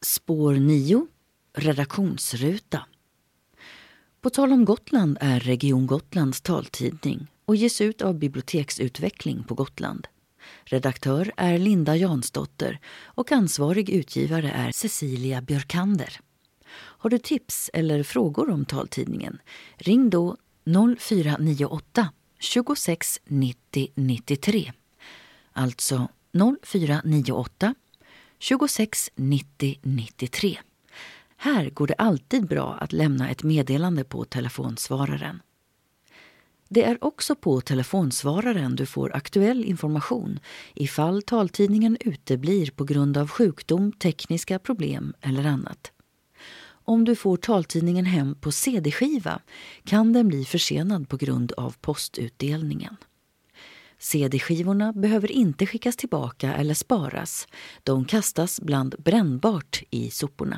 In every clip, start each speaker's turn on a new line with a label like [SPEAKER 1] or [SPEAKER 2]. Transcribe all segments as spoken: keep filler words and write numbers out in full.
[SPEAKER 1] Spår nio. Redaktionsruta. På tal om Gotland är Region Gotlands taltidning och ges ut av Biblioteksutveckling på Gotland. Redaktör är Linda Jansdotter och ansvarig utgivare är Cecilia Björkander. Har du tips eller frågor om taltidningen? Ring då noll fyra nio åtta tjugosex nittio nittiotre. Alltså noll fyra nio åtta tjugosex nittio nittiotre. Här går det alltid bra att lämna ett meddelande på telefonsvararen. Det är också på telefonsvararen du får aktuell information ifall taltidningen uteblir på grund av sjukdom, tekniska problem eller annat. Om du får taltidningen hem på C D-skiva kan den bli försenad på grund av postutdelningen. C D-skivorna behöver inte skickas tillbaka eller sparas. De kastas bland brännbart i soporna.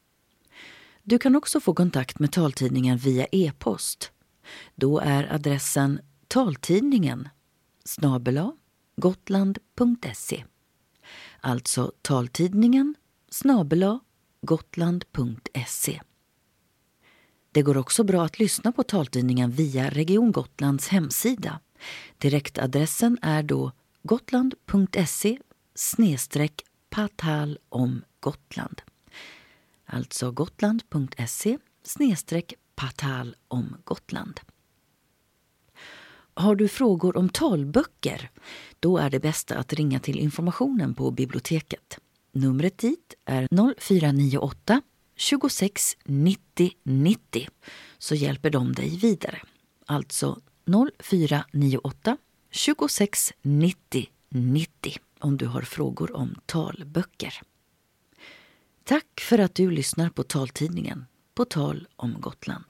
[SPEAKER 1] Du kan också få kontakt med taltidningen via e-post. Då är adressen taltidningen snabel-a gotland punkt se. Alltså taltidningen snabel-a gotland punkt se. Det går också bra att lyssna på taltidningen via Region Gotlands hemsida. Direktadressen är då gotland punkt se snedstreck patal om Gotland. Alltså gotland punkt se snedstreck patal om Gotland. Har du frågor om talböcker? Då är det bästa att ringa till informationen på biblioteket. Numret dit är noll fyra nio åtta tjugosex nittio nittio, så hjälper de dig vidare. Alltså noll fyra nio åtta tjugosex nittio nittio om du har frågor om talböcker. Tack för att du lyssnar på taltidningen På tal om Gotland.